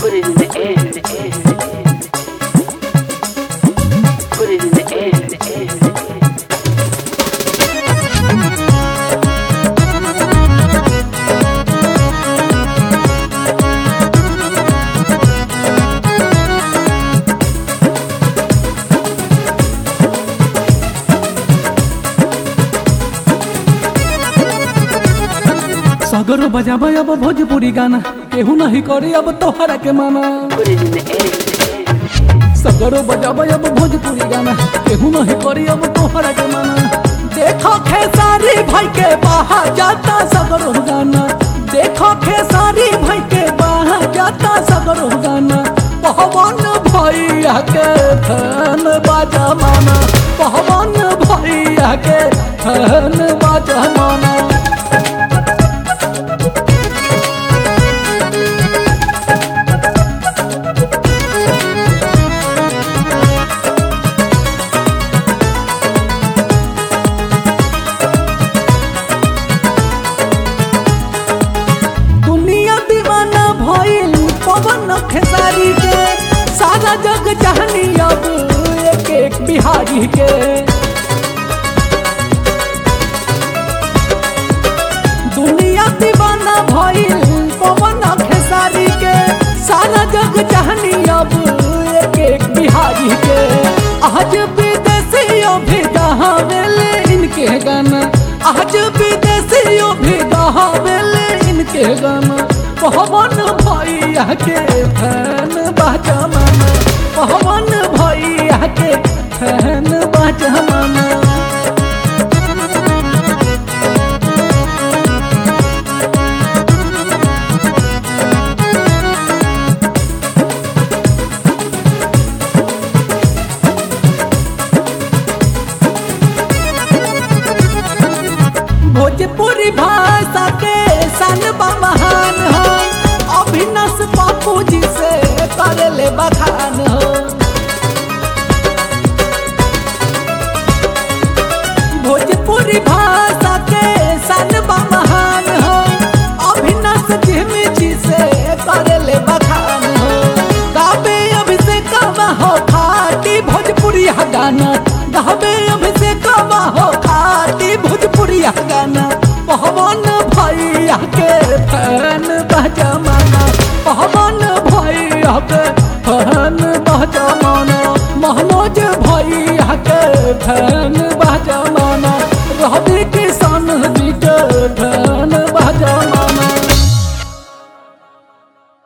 Put it in the air, in the air, in the air. Put it in the air, in the air, in the air. सगरो बजाबे अब भोजपुरी गाना केहू नहीं करी अब तोहरा के माना। Put it in the air, in the air, in the air. सगरो बजाबे अब भोजपुरी गाना केहू नहीं करी अब तोहरा के माना। देखो खेसारी भाई के बाहर जाता सगरो गाना, देखो खेसारी भाई के बाहर जाता सगरो गाना। पवन भैया के धन बाजा माना, पवन भैया के धन बाजा माना। पवन खेसारी के सारा जग चाहनी अब एक एक बिहारी के। दुनिया दीवाना भइल पवन खेसारी के सारा जग चाहनी अब एक एक बिहारी के। आज विदेशियों भी दहावेले इनके गाना, आज विदेशियों भी दहावेले इनके गाना। पवन भैया के फैन बाजा माना, पवन भैया के फैन बाजा माना। भोजपुरी भाषा के सन महान हो, अभिनस बापू जी से करेले बखान हो। भोजपुरी भाषा के सन महान हो, अभिनस जिमी जी से करेले बखान हो। गावे अभिषेक हो खाटी भोजपुरी गाना, गावे अभिषेक हो खाटी भोजपुरी गाना। पवन भैया के फैन बाजा माना, पवन भैया के फैन बाजा माना। मनोज भैया के फैन